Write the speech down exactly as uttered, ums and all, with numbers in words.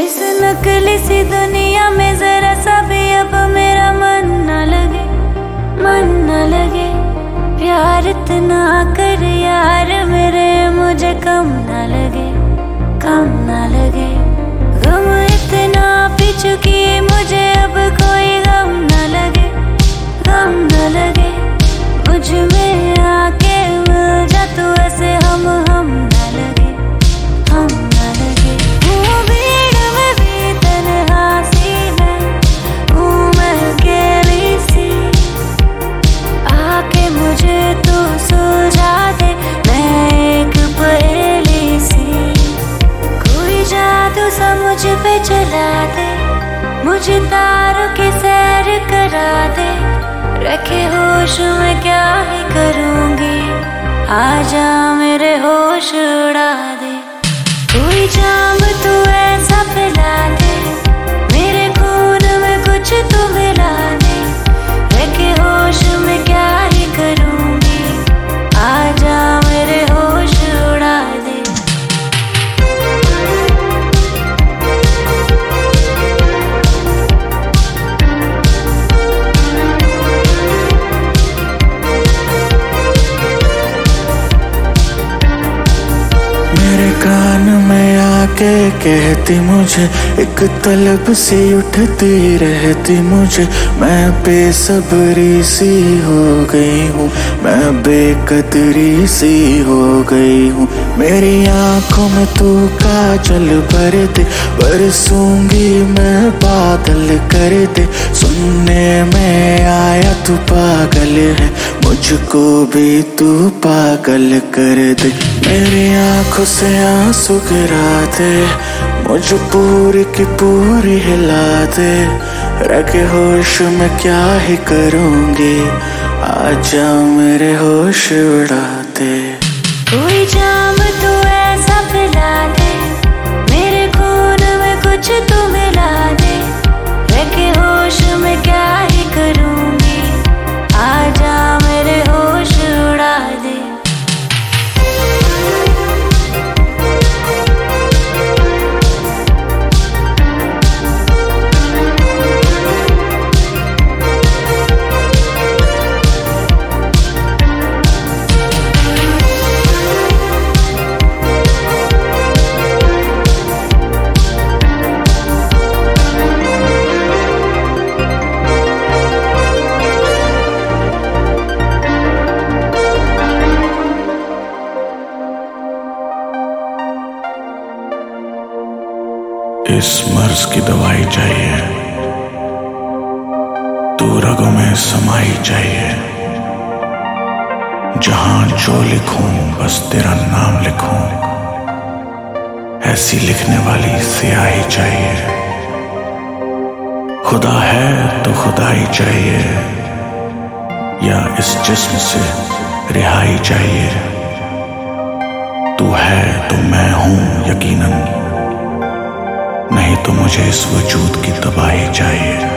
इस नकली सी दुनिया में जरा सा भी अब मेरा मन न लगे, मन न लगे। प्यार इतना कर यार मेरे, मुझे कम न लगे, कम न लगे। गम इतना पी चुकी मुझे अब कोई गम न लगे, गम न लगे। मुझ में आके मिल जा तू ऐसे, हम हम न लगे, हम न लगे। हूँ भीड़ में भी तन्हा सी मैं, हूँ मैं अकेली सी। आके मुझे तू सुलझा दे, मैं एक पहेली सी। कोई जादू सा मुझ पे चला दे, मुझे तारों की सैर करा दे। रखे होश में क्या ही करूँगी, आजा मेरे होश उड़ा दे। कोई जाम तू ऐसा पिला दे, मेरे खून में कुछ तू मिला दे। रखे होश में क्या ही करूँगी, आजा मेरे होश उड़ा दे। मेरे कान में आके कहती मुझे, एक तलब सी उठती रहती मुझे। मैं बेसब्री सी हो गई हूँ, मैं बेकदरी सी हो गई हूँ। मेरी आंखों में तू काजल भर दे, बरसूंगी मैं बादल कर दे। सुनने में आया तू पागल है, मुझको भी तू पागल कर दे। मेरी आंखों से आंसू गिरा दे, मुझे पूरी की पूरी हिला दे। रखे होश में क्या ही करूँगी, आजा मेरे होश उड़ा दे। कोई जाम तू ऐसा पिला दे, मेरे खून में कुछ तू मिला दे। रखे होश में क्या ही करूँगी, आजा मेरे होश उड़ा दे। इस मर्ज की दवाई चाहिए, तू रगों में समाई चाहिए। जहां जो लिखूं बस तेरा नाम लिखूं, ऐसी लिखने वाली स्याही चाहिए। खुदा है तो खुदाई चाहिए, या इस जिस्म से रिहाई चाहिए। तू है तो मैं हूं यकीनन, नहीं तो मुझे इस वजूद की तबाही चाहिए।